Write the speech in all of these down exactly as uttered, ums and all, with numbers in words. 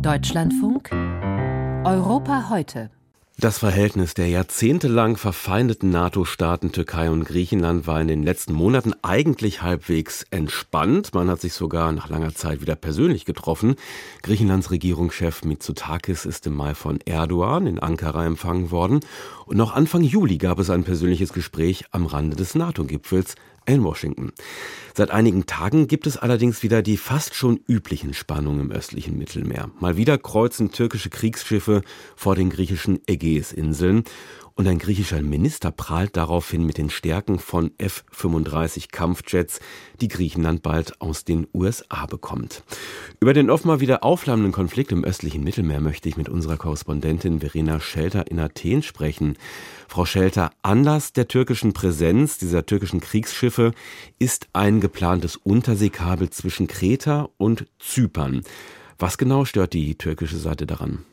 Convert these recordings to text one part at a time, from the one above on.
Deutschlandfunk Europa heute. Das Verhältnis der jahrzehntelang verfeindeten NATO-Staaten Türkei und Griechenland war in den letzten Monaten eigentlich halbwegs entspannt. Man hat sich sogar nach langer Zeit wieder persönlich getroffen. Griechenlands Regierungschef Mitsotakis ist im Mai von Erdogan in Ankara empfangen worden. Und noch Anfang Juli gab es ein persönliches Gespräch am Rande des NATO-Gipfels in Washington. Seit einigen Tagen gibt es allerdings wieder die fast schon üblichen Spannungen im östlichen Mittelmeer. Mal wieder kreuzen türkische Kriegsschiffe vor den griechischen Ägäisinseln. Und ein griechischer Minister prahlt daraufhin mit den Stärken von F fünfunddreißig Kampfjets, die Griechenland bald aus den U S A bekommt. Über den offenbar wieder aufflammenden Konflikt im östlichen Mittelmeer möchte ich mit unserer Korrespondentin Verena Schelter in Athen sprechen. Frau Schelter, Anlass der türkischen Präsenz dieser türkischen Kriegsschiffe ist ein geplantes Unterseekabel zwischen Kreta und Zypern. Was genau stört die türkische Seite daran?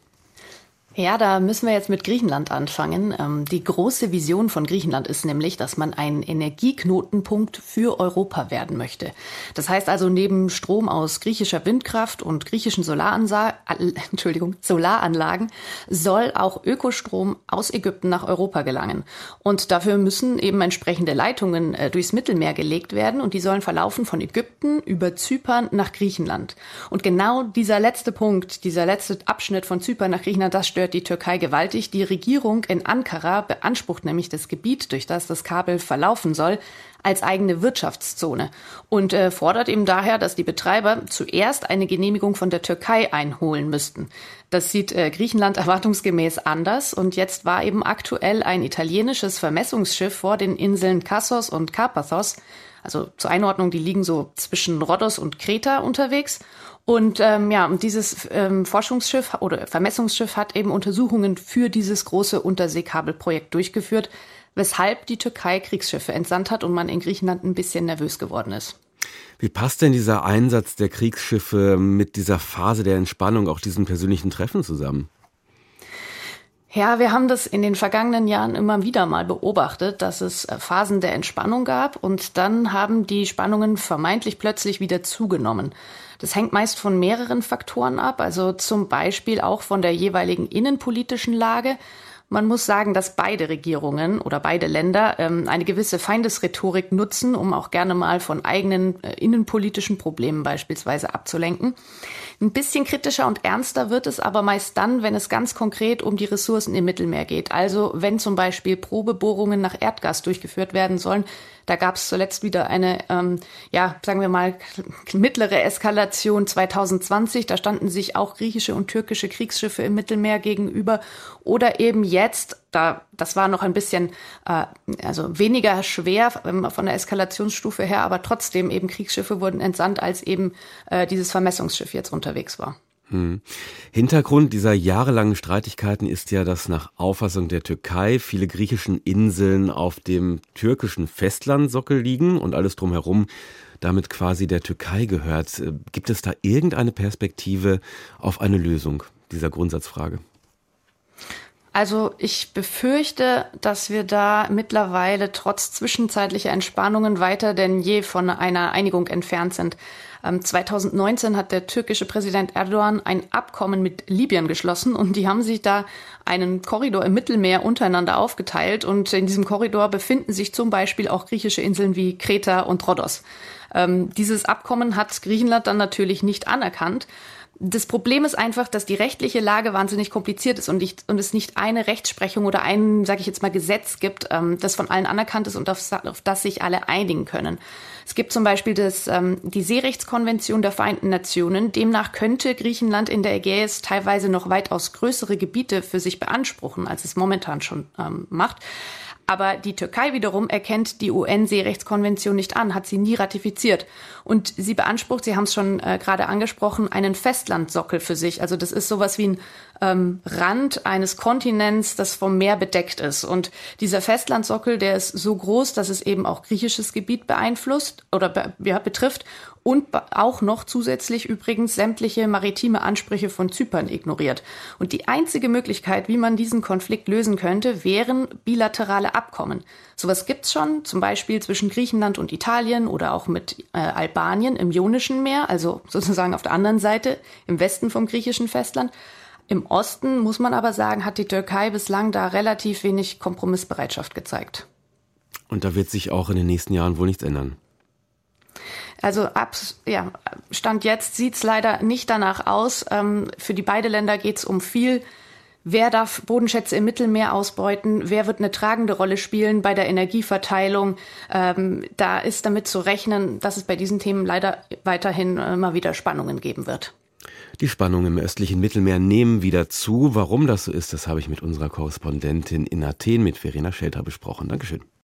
Ja, da müssen wir jetzt mit Griechenland anfangen. Ähm, die große Vision von Griechenland ist nämlich, dass man ein Energieknotenpunkt für Europa werden möchte. Das heißt also, neben Strom aus griechischer Windkraft und griechischen Solaransa- äh, Entschuldigung, Solaranlagen soll auch Ökostrom aus Ägypten nach Europa gelangen. Und dafür müssen eben entsprechende Leitungen äh, durchs Mittelmeer gelegt werden und die sollen verlaufen von Ägypten über Zypern nach Griechenland. Und genau dieser letzte Punkt, dieser letzte Abschnitt von Zypern nach Griechenland, das stört die Türkei gewaltig. Die Regierung in Ankara beansprucht nämlich das Gebiet, durch das das Kabel verlaufen soll, als eigene Wirtschaftszone und äh, fordert eben daher, dass die Betreiber zuerst eine Genehmigung von der Türkei einholen müssten. Das sieht äh, Griechenland erwartungsgemäß anders und jetzt war eben aktuell ein italienisches Vermessungsschiff vor den Inseln Kassos und Karpathos, also zur Einordnung, die liegen so zwischen Rhodos und Kreta unterwegs. Und ähm, ja, und dieses ähm, Forschungsschiff oder Vermessungsschiff hat eben Untersuchungen für dieses große Unterseekabelprojekt durchgeführt, weshalb die Türkei Kriegsschiffe entsandt hat und man in Griechenland ein bisschen nervös geworden ist. Wie passt denn dieser Einsatz der Kriegsschiffe mit dieser Phase der Entspannung, auch diesen persönlichen Treffen zusammen? Ja, wir haben das in den vergangenen Jahren immer wieder mal beobachtet, dass es Phasen der Entspannung gab und dann haben die Spannungen vermeintlich plötzlich wieder zugenommen. Das hängt meist von mehreren Faktoren ab, also zum Beispiel auch von der jeweiligen innenpolitischen Lage. Man muss sagen, dass beide Regierungen oder beide Länder ähm, eine gewisse Feindesrhetorik nutzen, um auch gerne mal von eigenen äh, innenpolitischen Problemen beispielsweise abzulenken. Ein bisschen kritischer und ernster wird es aber meist dann, wenn es ganz konkret um die Ressourcen im Mittelmeer geht. Also wenn zum Beispiel Probebohrungen nach Erdgas durchgeführt werden sollen. Da gab es zuletzt wieder eine, ähm, ja, sagen wir mal, mittlere Eskalation zwanzig zwanzig. Da standen sich auch griechische und türkische Kriegsschiffe im Mittelmeer gegenüber. Oder eben jetzt, da, das war noch ein bisschen, äh, also weniger schwer ähm, von der Eskalationsstufe her, aber trotzdem eben Kriegsschiffe wurden entsandt, als eben äh, dieses Vermessungsschiff jetzt unterwegs war. Hm. Hintergrund dieser jahrelangen Streitigkeiten ist ja, dass nach Auffassung der Türkei viele griechischen Inseln auf dem türkischen Festlandsockel liegen und alles drumherum damit quasi der Türkei gehört. Gibt es da irgendeine Perspektive auf eine Lösung dieser Grundsatzfrage? Also ich befürchte, dass wir da mittlerweile trotz zwischenzeitlicher Entspannungen weiter denn je von einer Einigung entfernt sind. Ähm, zwanzig neunzehn hat der türkische Präsident Erdogan ein Abkommen mit Libyen geschlossen und die haben sich da einen Korridor im Mittelmeer untereinander aufgeteilt und in diesem Korridor befinden sich zum Beispiel auch griechische Inseln wie Kreta und Rhodos. Ähm, dieses Abkommen hat Griechenland dann natürlich nicht anerkannt. Das Problem ist einfach, dass die rechtliche Lage wahnsinnig kompliziert ist und, nicht, und es nicht eine Rechtsprechung oder ein, sage ich jetzt mal, Gesetz gibt, ähm, das von allen anerkannt ist und auf, auf das sich alle einigen können. Es gibt zum Beispiel das, ähm, die Seerechtskonvention der Vereinten Nationen. Demnach könnte Griechenland in der Ägäis teilweise noch weitaus größere Gebiete für sich beanspruchen, als es momentan schon ähm, macht. Aber die Türkei wiederum erkennt die U N-Seerechtskonvention nicht an, hat sie nie ratifiziert. Und sie beansprucht, Sie haben es schon äh, gerade angesprochen, einen Festlandsockel für sich. Also das ist sowas wie ein ähm, Rand eines Kontinents, das vom Meer bedeckt ist. Und dieser Festlandsockel, der ist so groß, dass es eben auch griechisches Gebiet beeinflusst oder be- ja, betrifft und be- auch noch zusätzlich übrigens sämtliche maritime Ansprüche von Zypern ignoriert. Und die einzige Möglichkeit, wie man diesen Konflikt lösen könnte, wären bilaterale Abkommen. Sowas gibt's schon, zum Beispiel zwischen Griechenland und Italien oder auch mit äh, Albanien im Ionischen Meer, also sozusagen auf der anderen Seite, im Westen vom griechischen Festland. Im Osten, muss man aber sagen, hat die Türkei bislang da relativ wenig Kompromissbereitschaft gezeigt. Und da wird sich auch in den nächsten Jahren wohl nichts ändern. Also ab ja, Stand jetzt sieht's leider nicht danach aus. Ähm, für die beiden Länder geht's um viel. Wer darf Bodenschätze im Mittelmeer ausbeuten? Wer wird eine tragende Rolle spielen bei der Energieverteilung? Ähm, da ist damit zu rechnen, dass es bei diesen Themen leider weiterhin immer wieder Spannungen geben wird. Die Spannungen im östlichen Mittelmeer nehmen wieder zu. Warum das so ist, das habe ich mit unserer Korrespondentin in Athen, mit Verena Schelter, besprochen. Dankeschön.